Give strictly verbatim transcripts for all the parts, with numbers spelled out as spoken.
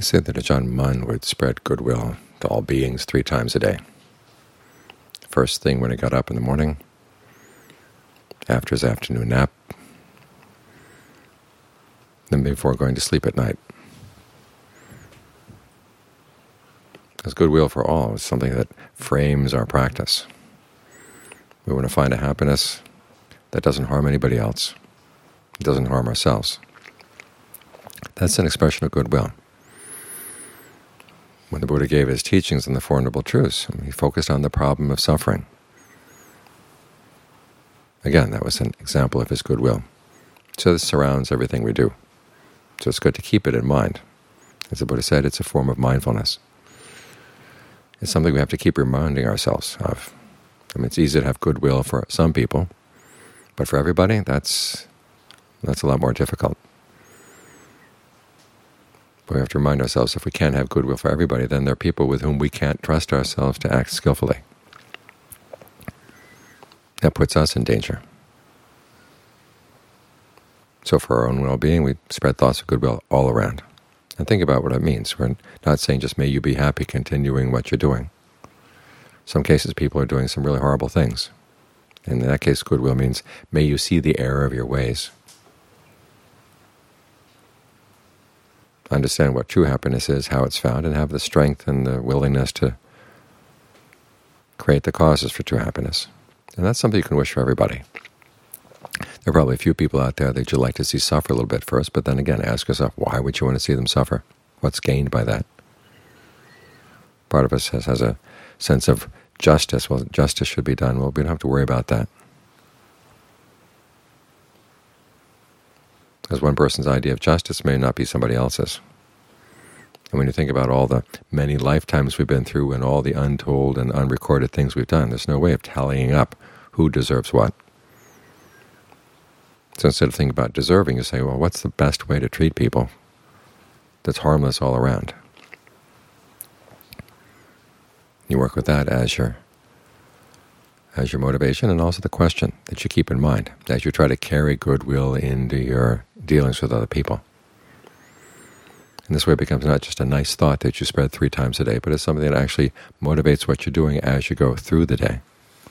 They say that Ajahn Mun would spread goodwill to all beings three times a day. First thing when he got up in the morning, after his afternoon nap, then before going to sleep at night. Because goodwill for all is something that frames our practice. We want to find a happiness that doesn't harm anybody else, it doesn't harm ourselves. That's an expression of goodwill. When the Buddha gave his teachings on the Four Noble Truths, he focused on the problem of suffering. Again, that was an example of his goodwill. So this surrounds everything we do. So it's good to keep it in mind. As the Buddha said, it's a form of mindfulness. It's something we have to keep reminding ourselves of. I mean, it's easy to have goodwill for some people, but for everybody, that's that's a lot more difficult. But we have to remind ourselves, if we can't have goodwill for everybody, then there are people with whom we can't trust ourselves to act skillfully. That puts us in danger. So for our own well-being, we spread thoughts of goodwill all around. And think about what it means. We're not saying just may you be happy continuing what you're doing. Some cases people are doing some really horrible things. And in that case, goodwill means may you see the error of your ways. Understand what true happiness is, how it's found, and have the strength and the willingness to create the causes for true happiness. And that's something you can wish for everybody. There are probably a few people out there that you'd like to see suffer a little bit first, but then again, ask yourself, why would you want to see them suffer? What's gained by that? Part of us has, has a sense of justice. Well, justice should be done. Well, we don't have to worry about that. Because one person's idea of justice may not be somebody else's. And when you think about all the many lifetimes we've been through and all the untold and unrecorded things we've done, there's no way of tallying up who deserves what. So instead of thinking about deserving, you say, well, what's the best way to treat people that's harmless all around? You work with that as your as your motivation, and also the question that you keep in mind as you try to carry goodwill into your dealings with other people. And this way it becomes not just a nice thought that you spread three times a day, but it's something that actually motivates what you're doing as you go through the day.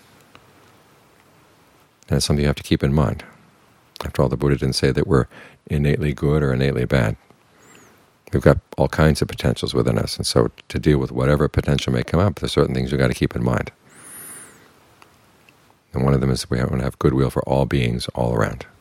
And it's something you have to keep in mind. After all, the Buddha didn't say that we're innately good or innately bad. We've got all kinds of potentials within us, and so to deal with whatever potential may come up, there's certain things you've got to keep in mind. And one of them is we want to have goodwill for all beings all around.